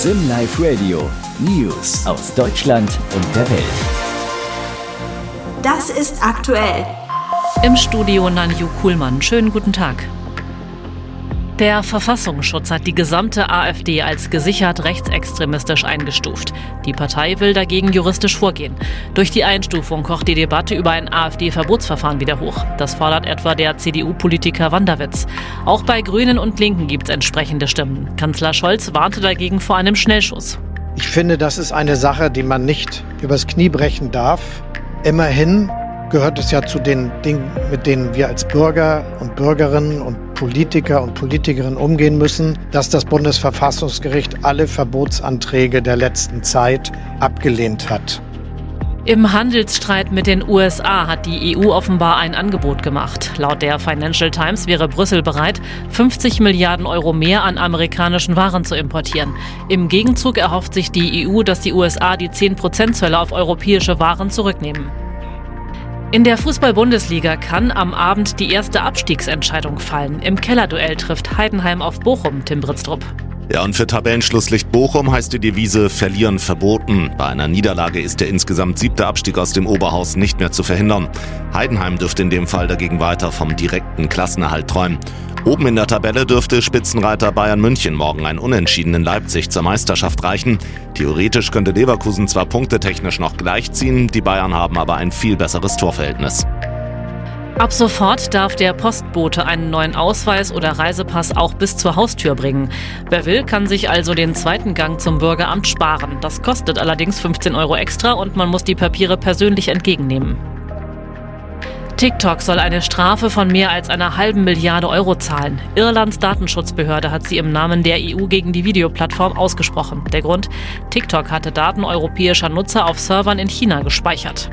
SimLife Radio. News aus Deutschland und der Welt. Das ist aktuell. Im Studio Nanju Kuhlmann. Schönen guten Tag. Der Verfassungsschutz hat die gesamte AfD als gesichert rechtsextremistisch eingestuft. Die Partei will dagegen juristisch vorgehen. Durch die Einstufung kocht die Debatte über ein AfD-Verbotsverfahren wieder hoch. Das fordert etwa der CDU-Politiker Wanderwitz. Auch bei Grünen und Linken gibt es entsprechende Stimmen. Kanzler Scholz warnte dagegen vor einem Schnellschuss. Ich finde, das ist eine Sache, die man nicht übers Knie brechen darf. Immerhin gehört es ja zu den Dingen, mit denen wir als Bürger und Bürgerinnen und Politiker und Politikerinnen umgehen müssen, dass das Bundesverfassungsgericht alle Verbotsanträge der letzten Zeit abgelehnt hat. Im Handelsstreit mit den USA hat die EU offenbar ein Angebot gemacht. Laut der Financial Times wäre Brüssel bereit, 50 Milliarden Euro mehr an amerikanischen Waren zu importieren. Im Gegenzug erhofft sich die EU, dass die USA die 10% Zölle auf europäische Waren zurücknehmen. In der Fußball-Bundesliga kann am Abend die erste Abstiegsentscheidung fallen. Im Kellerduell trifft Heidenheim auf Bochum, Tim Britztrup. Ja, und für Tabellenschlusslicht Bochum heißt die Devise Verlieren verboten. Bei einer Niederlage ist der insgesamt 7. Abstieg aus dem Oberhaus nicht mehr zu verhindern. Heidenheim dürfte in dem Fall dagegen weiter vom direkten Klassenerhalt träumen. Oben in der Tabelle dürfte Spitzenreiter Bayern München morgen ein Unentschieden in Leipzig zur Meisterschaft reichen. Theoretisch könnte Leverkusen zwar punktetechnisch noch gleichziehen, die Bayern haben aber ein viel besseres Torverhältnis. Ab sofort darf der Postbote einen neuen Ausweis oder Reisepass auch bis zur Haustür bringen. Wer will, kann sich also den zweiten Gang zum Bürgeramt sparen. Das kostet allerdings 15 Euro extra und man muss die Papiere persönlich entgegennehmen. TikTok soll eine Strafe von mehr als einer halben Milliarde Euro zahlen. Irlands Datenschutzbehörde hat sie im Namen der EU gegen die Videoplattform ausgesprochen. Der Grund? TikTok hatte Daten europäischer Nutzer auf Servern in China gespeichert.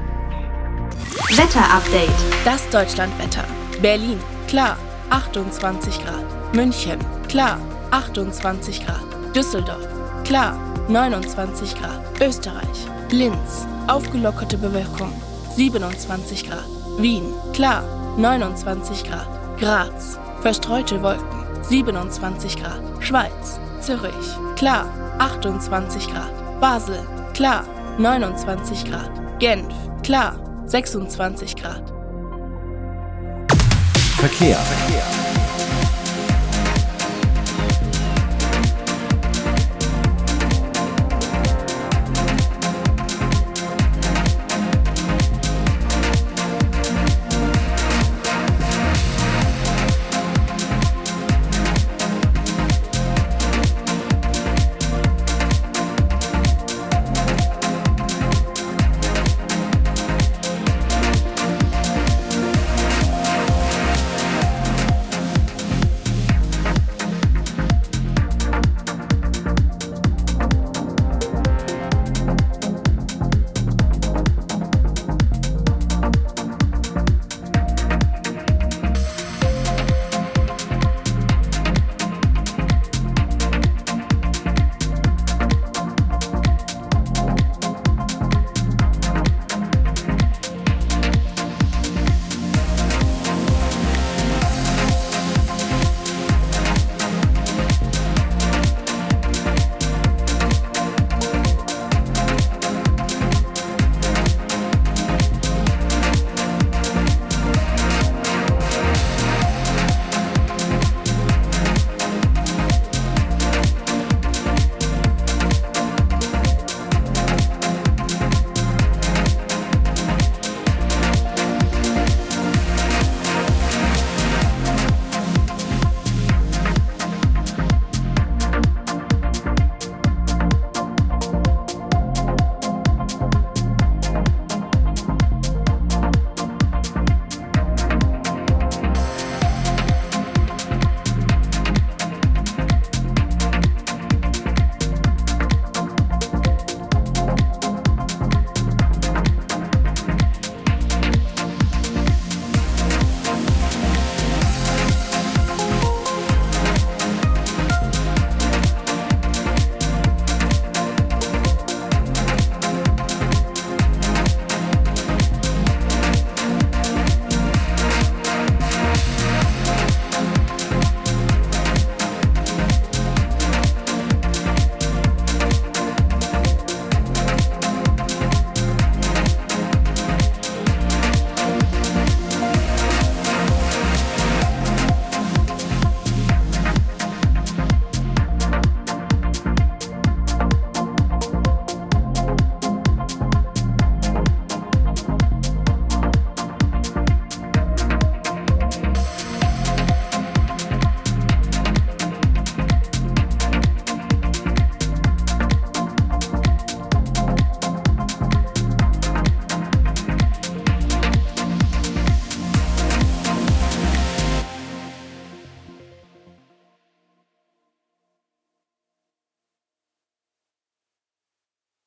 Wetterupdate. Das Deutschlandwetter. Berlin, klar, 28 Grad. München, klar, 28 Grad. Düsseldorf, klar, 29 Grad. Österreich, Linz, aufgelockerte Bewölkung, 27 Grad. Wien, klar, 29 Grad. Graz, verstreute Wolken, 27 Grad. Schweiz, Zürich, klar, 28 Grad. Basel, klar, 29 Grad. Genf, klar, 26 Grad. Verkehr.